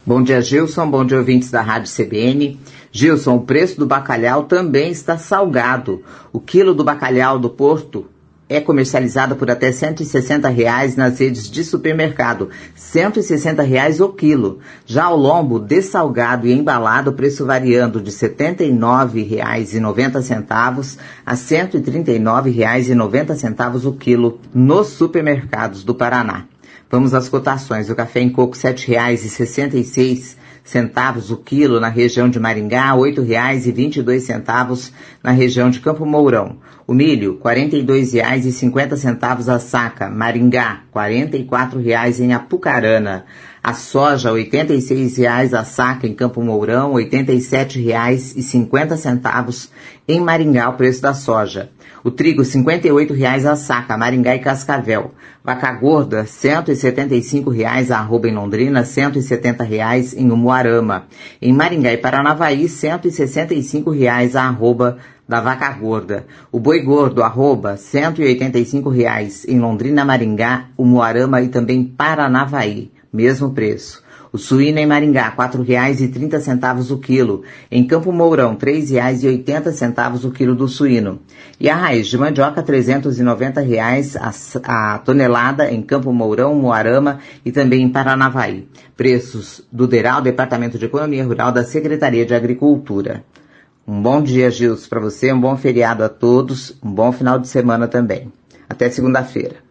Bom dia, Gilson. Bom dia, ouvintes da Rádio CBN. Gilson, o preço do bacalhau também está salgado. O quilo do bacalhau do Porto é comercializado por até R$ 160 nas redes de supermercado. R$ 160 o quilo. Já o lombo dessalgado e embalado, o preço variando de R$ 79,90 a R$ 139,90 o quilo nos supermercados do Paraná. Vamos às cotações. O café em coco R$ 7,66 o quilo na região de Maringá, R$ 8,22 na região de Campo Mourão. O milho, R$ 42,50 a saca, Maringá, R$ 44 em Apucarana. A soja, R$ 86 a saca em Campo Mourão, R$ 87,50 em Maringá, o preço da soja. O trigo, R$ 58 a saca, Maringá e Cascavel. Vaca gorda, R$ 175 a arroba em Londrina, R$ 170 em Umuarama. Em Maringá e Paranavaí, R$ 165 a arroba da vaca gorda. O boi gordo, arroba, R$ 185 em Londrina, Maringá, Umuarama e também Paranavaí. Mesmo preço. O suíno em Maringá, R$ 4,30 o quilo. Em Campo Mourão, R$ 3,80 o quilo do suíno. E a raiz de mandioca, R$ 390 a tonelada em Campo Mourão, Umuarama e também em Paranavaí. Preços do DERAL, Departamento de Economia Rural da Secretaria de Agricultura. Um bom dia, Gilson, para você, um bom feriado a todos, um bom final de semana também. Até segunda-feira.